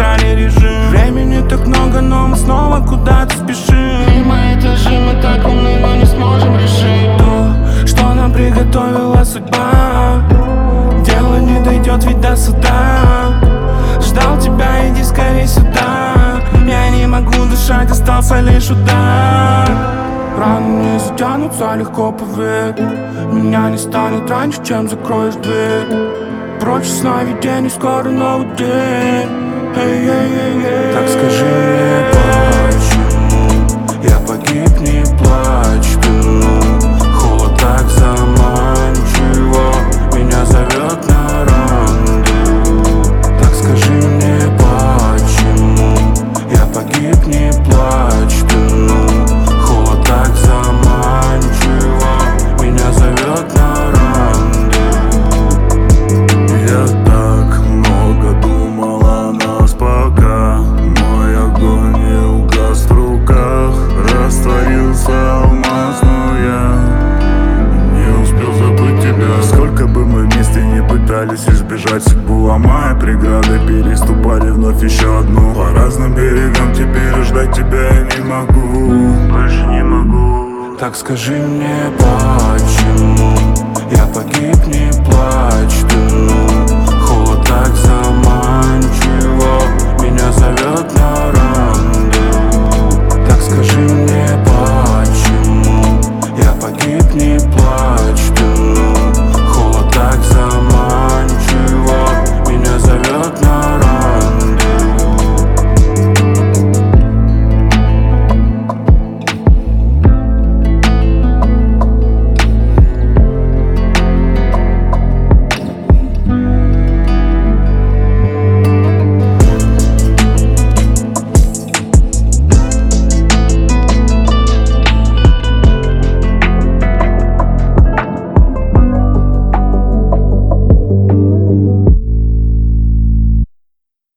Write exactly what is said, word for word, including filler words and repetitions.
держали режим. Времени так много, но мы снова куда-то спешим. Мимо этажи, мы так умны, но не сможем решить То, что нам приготовила судьба. Дело не дойдет ведь до суда. Ждал тебя, иди скорей сюда. Я не могу дышать, остался лишь удар. Раны не затянутся, легко поверь. Меня не станет раньше, чем закроешь дверь. Прочь сновидений, скоро новый день. Эй, эй, эй, эй. Так скажи мне, почему я погиб, не плачь, вину. Холод так заманчиво меня зовет на рандеву. Так скажи мне, почему я погиб, не плачь, вину. Холод так заманчиво меня зовет на рандеву. Я так много думал о нас, пока мой огонь не угас в руках. Растворился алмаз, но я не успел забыть тебя. Сколько бы мы вместе не пытались избежать, судьбу ломая преграды, переступали вновь еще одну. По разным берегам теперь ждать тебя я не могу, больше не могу. Так скажи мне, почему я погиб, не плачь, вину. Холод так заманчиво меня зовет